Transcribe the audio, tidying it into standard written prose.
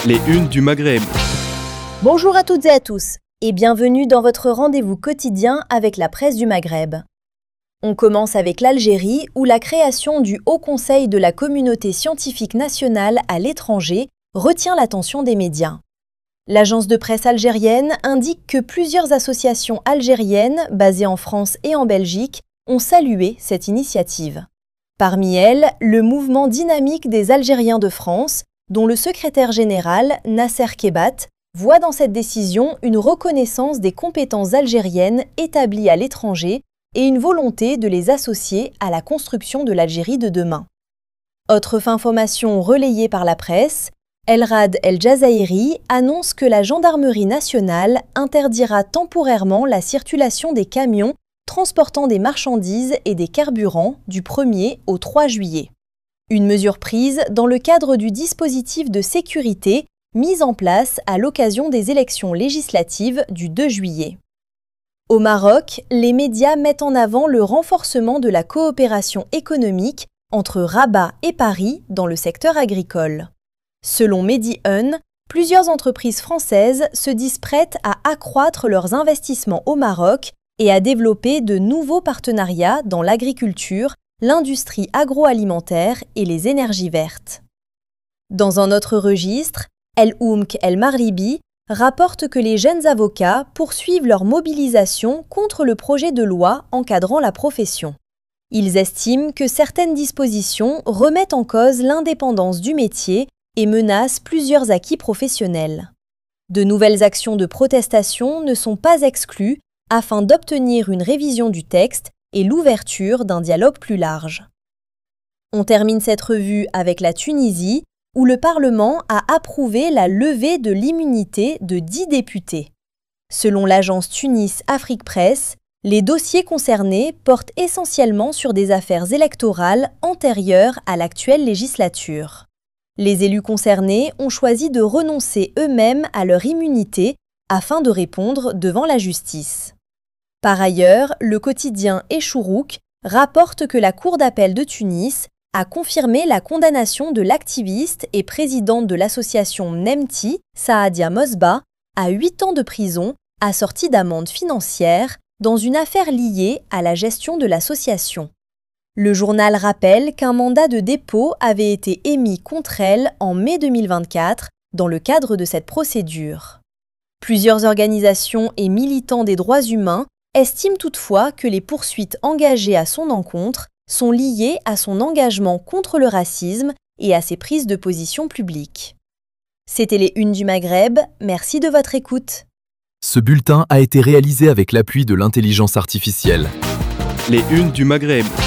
Les unes du Maghreb. Bonjour à toutes et à tous, et bienvenue dans votre rendez-vous quotidien avec la presse du Maghreb. On commence avec l'Algérie, où la création du Haut Conseil de la communauté scientifique nationale à l'étranger retient l'attention des médias. L'agence de presse algérienne indique que plusieurs associations algériennes, basées en France et en Belgique, ont salué cette initiative. Parmi elles, le mouvement dynamique des Algériens de France, dont le secrétaire général, Nasser Kebat, voit dans cette décision une reconnaissance des compétences algériennes établies à l'étranger et une volonté de les associer à la construction de l'Algérie de demain. Autre information relayée par la presse, El Rad El Jazairi annonce que la gendarmerie nationale interdira temporairement la circulation des camions transportant des marchandises et des carburants du 1er au 3 juillet. Une mesure prise dans le cadre du dispositif de sécurité mis en place à l'occasion des élections législatives du 2 juillet. Au Maroc, les médias mettent en avant le renforcement de la coopération économique entre Rabat et Paris dans le secteur agricole. Selon Mehdi Hun, plusieurs entreprises françaises se disent prêtes à accroître leurs investissements au Maroc et à développer de nouveaux partenariats dans l'agriculture, l'industrie agroalimentaire et les énergies vertes. Dans un autre registre, El Oumk El Maghribi rapporte que les jeunes avocats poursuivent leur mobilisation contre le projet de loi encadrant la profession. Ils estiment que certaines dispositions remettent en cause l'indépendance du métier et menacent plusieurs acquis professionnels. De nouvelles actions de protestation ne sont pas exclues afin d'obtenir une révision du texte et l'ouverture d'un dialogue plus large. On termine cette revue avec la Tunisie, où le Parlement a approuvé la levée de l'immunité de 10 députés. Selon l'agence Tunis Afrique Presse, les dossiers concernés portent essentiellement sur des affaires électorales antérieures à l'actuelle législature. Les élus concernés ont choisi de renoncer eux-mêmes à leur immunité afin de répondre devant la justice. Par ailleurs, le quotidien Échourouk rapporte que la Cour d'appel de Tunis a confirmé la condamnation de l'activiste et présidente de l'association Mnemti, Saadia Mosba, à 8 ans de prison, assortie d'amendes financières, dans une affaire liée à la gestion de l'association. Le journal rappelle qu'un mandat de dépôt avait été émis contre elle en mai 2024 dans le cadre de cette procédure. Plusieurs organisations et militants des droits humains estiment toutefois que les poursuites engagées à son encontre sont liées à son engagement contre le racisme et à ses prises de position publiques. C'était les Unes du Maghreb, merci de votre écoute. Ce bulletin a été réalisé avec l'appui de l'intelligence artificielle. Les unes du Maghreb.